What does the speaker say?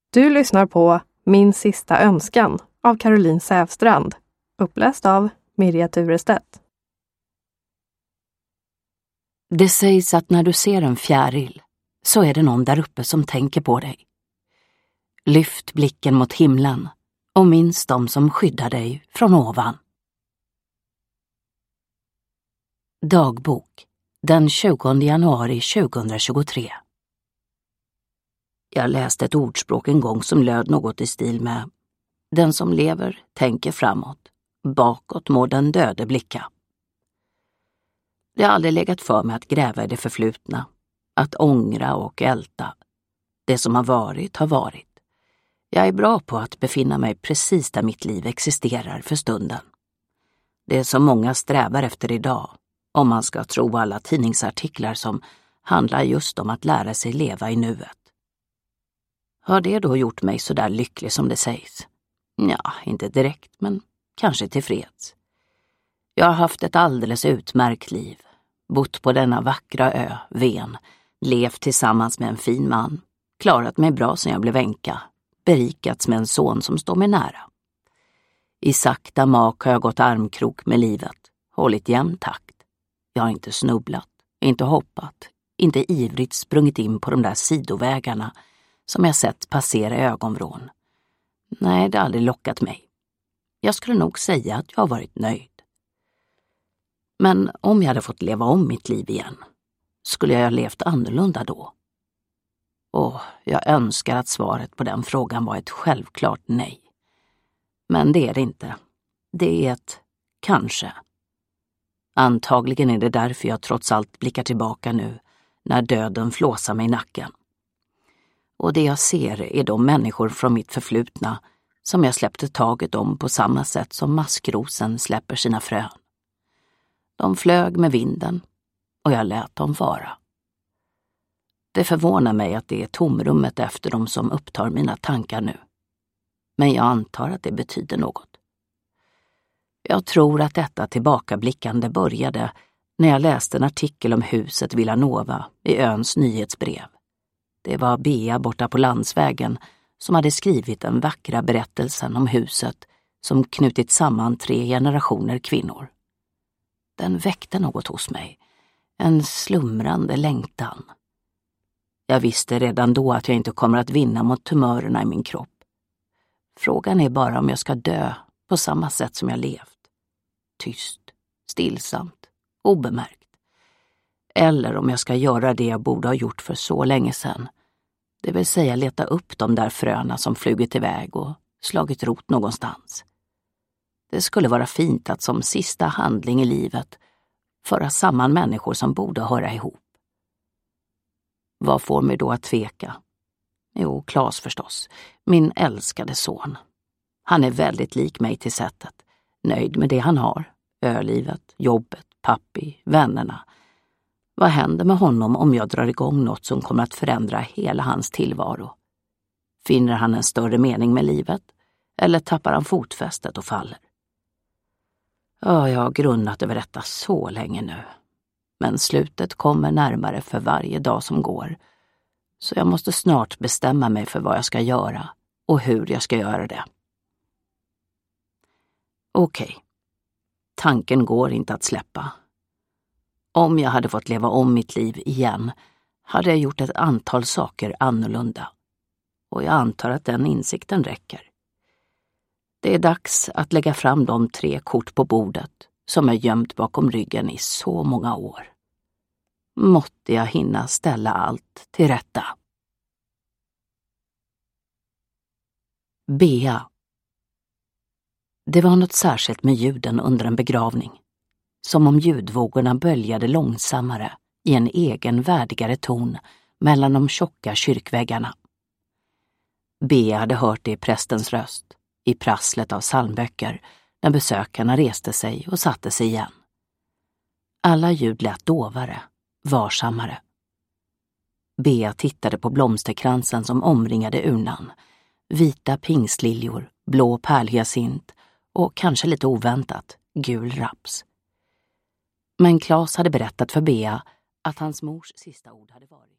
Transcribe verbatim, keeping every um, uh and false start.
Du lyssnar på Min sista önskan av Caroline Sävstrand, uppläst av Mirja Turestedt. Det sägs att när du ser en fjäril så är det någon där uppe som tänker på dig. Lyft blicken mot himlen och minns dem som skyddar dig från ovan. Dagbok den tjugonde januari tjugohundratjugotre. Jag läste ett ordspråk en gång som löd något i stil med: den som lever tänker framåt, bakåt må den döde blicka. Det har aldrig legat för mig att gräva i det förflutna, att ångra och älta. Det som har varit har varit. Jag är bra på att befinna mig precis där mitt liv existerar för stunden. Det som många strävar efter idag, om man ska tro alla tidningsartiklar som handlar just om att lära sig leva i nuet. Har det då gjort mig så där lycklig som det sägs? Ja, inte direkt, men kanske tillfreds. Jag har haft ett alldeles utmärkt liv. Bott på denna vackra ö, Ven. Levt tillsammans med en fin man. Klarat mig bra sedan jag blev änka. Berikats med en son som står mig nära. I sakta mak har jag gått armkrok med livet. Hållit jämn takt. Jag har inte snubblat, inte hoppat, inte ivrigt sprungit in på de där sidovägarna som jag sett passera i ögonvrån. Nej, det har aldrig lockat mig. Jag skulle nog säga att jag har varit nöjd. Men om jag hade fått leva om mitt liv igen, skulle jag ha levt annorlunda då? Och jag önskar att svaret på den frågan var ett självklart nej. Men det är det inte. Det är ett kanske. Antagligen är det därför jag trots allt blickar tillbaka nu, när döden flåsar mig i nacken. Och det jag ser är de människor från mitt förflutna som jag släppte taget om på samma sätt som maskrosen släpper sina frön. De flög med vinden och jag lät dem vara. Det förvånar mig att det är tomrummet efter dem som upptar mina tankar nu. Men jag antar att det betyder något. Jag tror att detta tillbakablickande började när jag läste en artikel om huset Villanova i öns nyhetsbrev. Det var Bea borta på landsvägen som hade skrivit den vackra berättelsen om huset som knutit samman tre generationer kvinnor. Den väckte något hos mig, en slumrande längtan. Jag visste redan då att jag inte kommer att vinna mot tumörerna i min kropp. Frågan är bara om jag ska dö på samma sätt som jag levt. Tyst, stillsamt, obemärkt. Eller om jag ska göra det jag borde ha gjort för så länge sedan. Det vill säga leta upp de där fröna som flugit iväg och slagit rot någonstans. Det skulle vara fint att som sista handling i livet föra samman människor som borde höra ihop. Vad får mig då att tveka? Jo, Claes förstås. Min älskade son. Han är väldigt lik mig till sättet. Nöjd med det han har. Ölivet, jobbet, pappi, vännerna. Vad händer med honom om jag drar igång något som kommer att förändra hela hans tillvaro? Finner han en större mening med livet? Eller tappar han fotfästet och faller? Ja, jag har grunnat över detta så länge nu. Men slutet kommer närmare för varje dag som går. Så jag måste snart bestämma mig för vad jag ska göra och hur jag ska göra det. Okej. Tanken går inte att släppa. Om jag hade fått leva om mitt liv igen hade jag gjort ett antal saker annorlunda. Och jag antar att den insikten räcker. Det är dags att lägga fram de tre kort på bordet som jag gömt bakom ryggen i så många år. Måtte jag hinna ställa allt till rätta. Bea. Det var något särskilt med ljuden under en begravning. Som om ljudvågorna böljade långsammare i en egen värdigare ton mellan de tjocka kyrkväggarna. Bea hade hört det i prästens röst, i prasslet av psalmböcker, när besökarna reste sig och satte sig igen. Alla ljud lät dovare, varsammare. Bea tittade på blomsterkransen som omringade urnan. Vita pingstliljor, blå pärlhyacint och kanske lite oväntat, gul raps. Men Claes hade berättat för Bea att hans mors sista ord hade varit